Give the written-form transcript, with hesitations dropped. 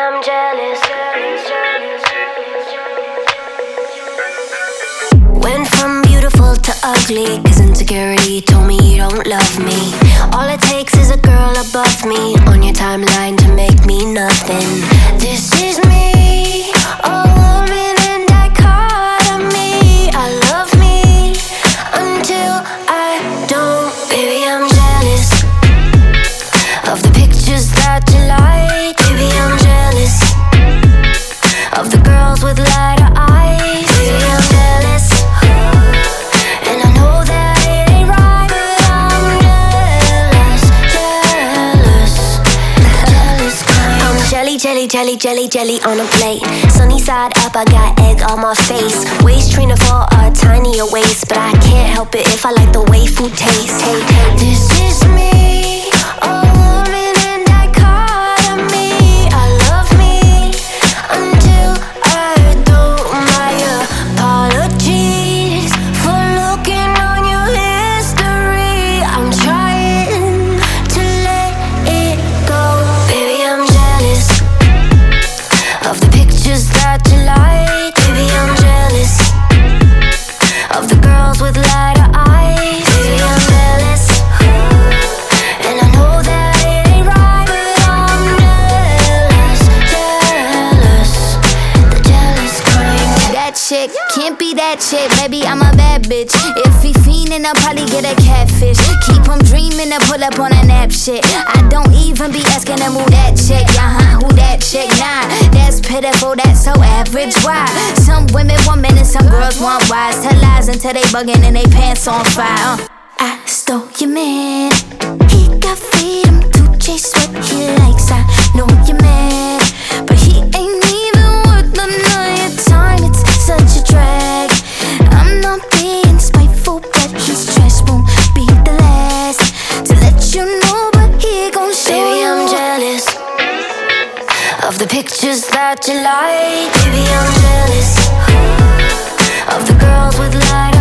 I'm jealous. Went from beautiful to ugly, cause insecurity told me you don't love me. All it takes is a girl above me on your timeline to make me nothing. This is me, a woman in dichotomy. I love me until I don't. Baby, I'm jealous of the pictures that you like. Baby, I'm jealous of the girls with lighter eyes. Baby, I'm jealous, and I know that it ain't right, but I'm jealous kind. I'm jelly on a plate. Sunny side up, I got egg on my face. Waist trainer for a tinier waist, but I can't help it if I like the way food tastes. Hey, this is me, a woman in dichotomy. I love me until I don't. My apologies for looking on your history. I'm trying to let it go. Baby, I'm jealous of the pictures that you like. Baby, I'm jealous of the girls with lighter eyes. Baby, I'm jealous, and I know that it ain't right, but I'm jealous, the jealous kind. That chick can't be that chick, baby, I'm a bad bitch. If he fiendin', I'll probably get a catfish. Keep him dreamin' to pull up on a nap shit. I don't even be asking him who that chick. Who that chick? Nah, that's pitiful, that's so average. Why? Some women want men and some girls want wives. Tell lies until they buggin' and they pants on fire. I stole your man. He got freedom to chase what he likes. I know you're mad, but he ain't even worth none of your time. It's such a drag. I'm not being spiteful, but his trash won't be the last to let you know, but he gon' show Baby, you. I'm jealous of the pictures that you like. Baby, I'm jealous of the girls with light